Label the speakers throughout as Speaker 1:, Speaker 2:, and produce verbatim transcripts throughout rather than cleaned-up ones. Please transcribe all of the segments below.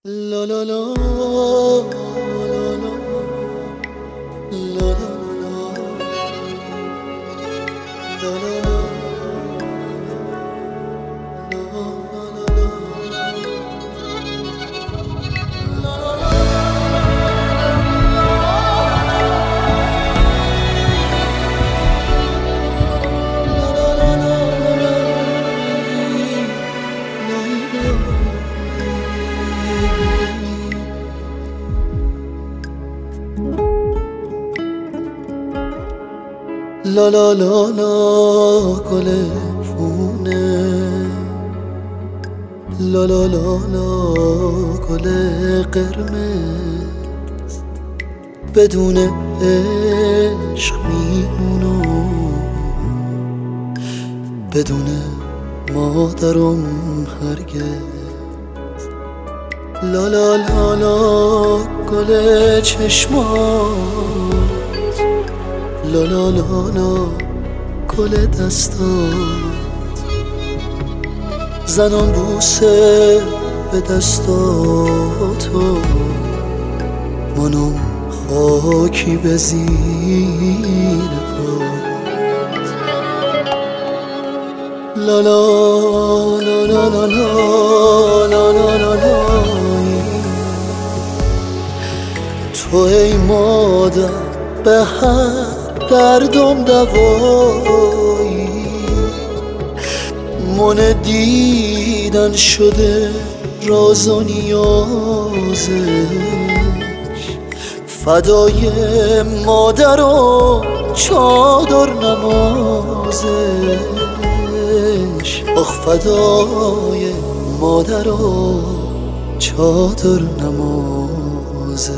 Speaker 1: La la la la la la la la la. La la la la گل فونه La la la la گل قرمز بدون عشق میمونم بدون مادرم هرگز La la la la گل چشمات La la la la گل دستات زنان بوسه به دستاتو منم خاکی به زیر پات La la la la la la la la la تو ای مادر به هر دردم دوایی من دیدن شده راز و نیازش فدای مادر و چادر نمازش آخ فدای مادر و چادر نمازش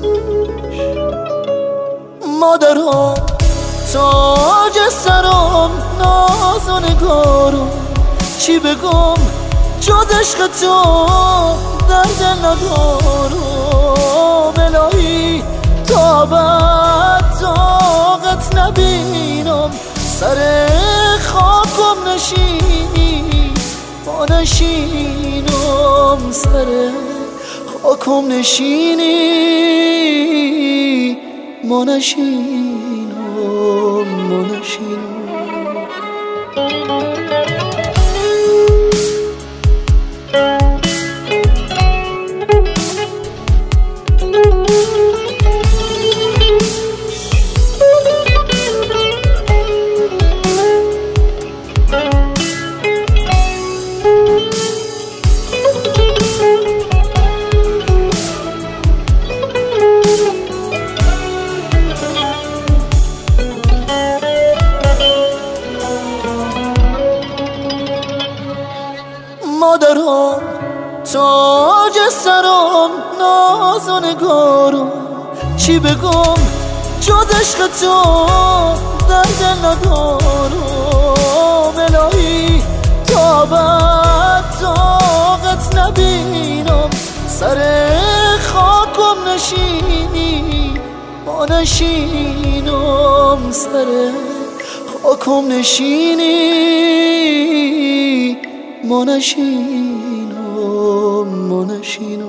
Speaker 1: مادرم تاج سرم ناز و نگارم چی بگم جز عشق تو در دل ندارم الهی تا بعد طاقت نبینم سر خاکم نشینی ما نشینم سر خاکم نشینی ما نشینم ما نشینم مادرم تاج سرم ناز و نگارم چی بگم جز عشق تو در دل ندارم الهی تا بعد طاقت نبینم سر خاکم نشینی ما نشینم سر خاکم نشینی ما نشینم ما نشینم